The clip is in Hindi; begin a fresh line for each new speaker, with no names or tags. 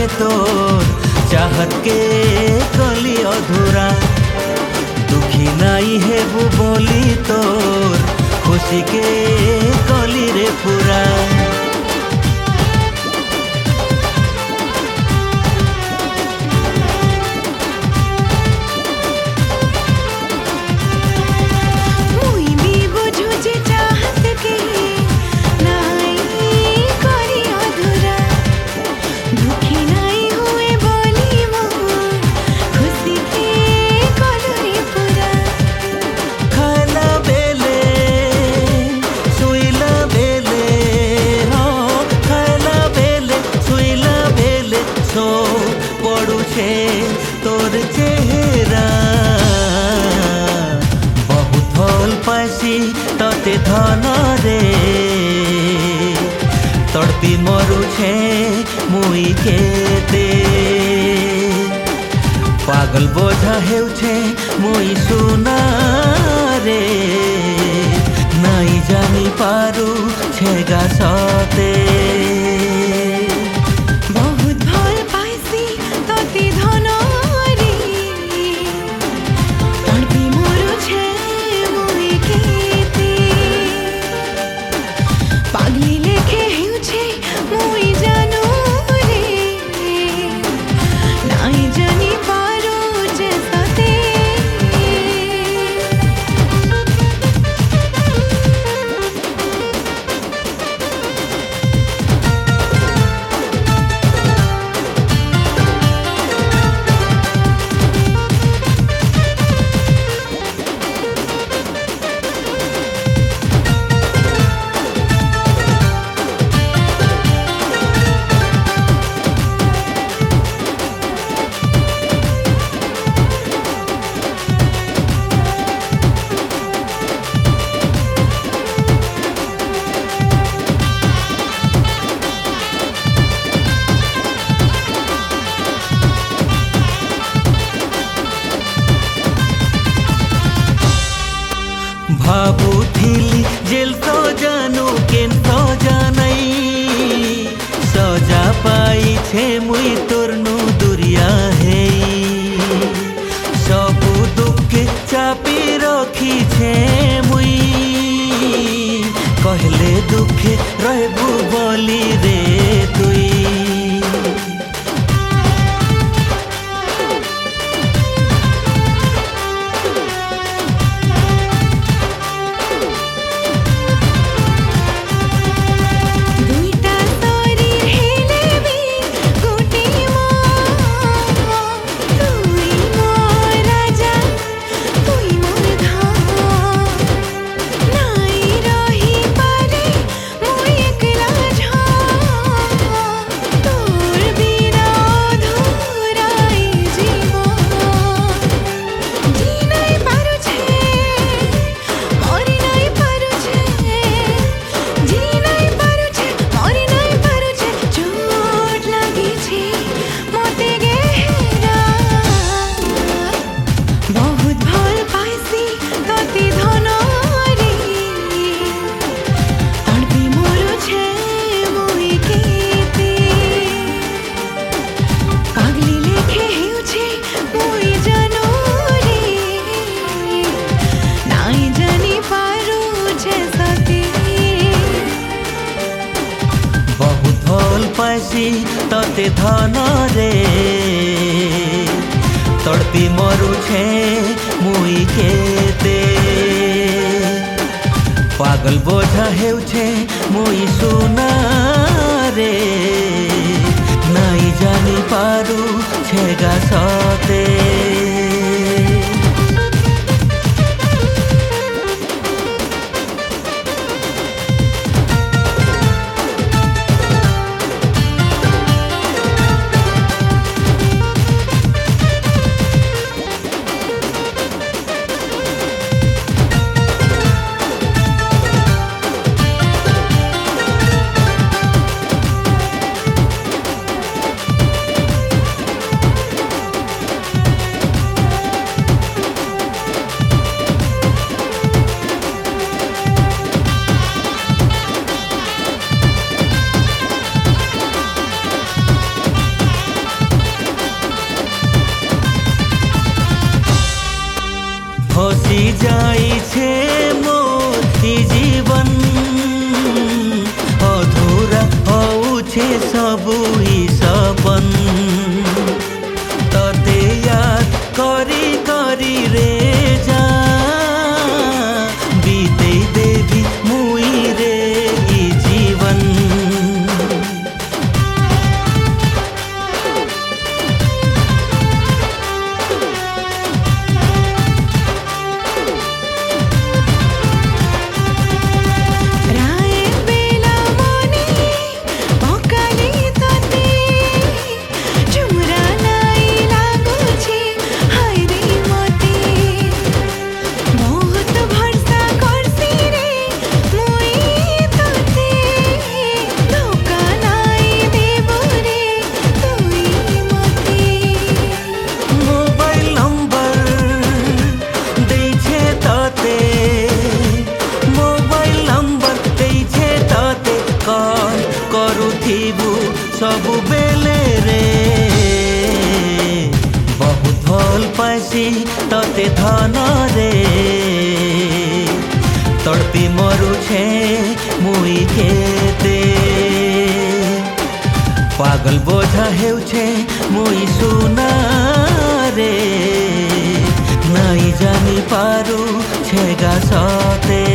तोर चाहत के कली अधूरा दुखी नाई हेबू बोली तोर खुशी के कली रे पूरा तोर चेहरा बहुत भल पासी तते धन रे तड़पी मरु छे मुई केते पागल बोझा हेउछे मुई सुना रे नाई जानी पारू छेगा सते भाबुथिली जेल तो जानू केन तो जानई सजा पाई छे मुई तोरनु दुरिया हे सबु दुखे चापी रखी छे मुई कहले दुखे रहबू बोली रे तुई तते धन रे तड़पी मरु छे मुई केते पागल बोझा हेउछे मुई सुना रे नाई जानी पारू छेगा सते सबु ही सपन तते याद करी करी रे जा बीते देवी मुई रे ई जीवन सबु बेले रे बहुत भल पासी तते धन रे तड़पी मरु छे मुई केते पागल बोझा हेउ छे मुई सुना रे नाई जानी पारू छेगा सते।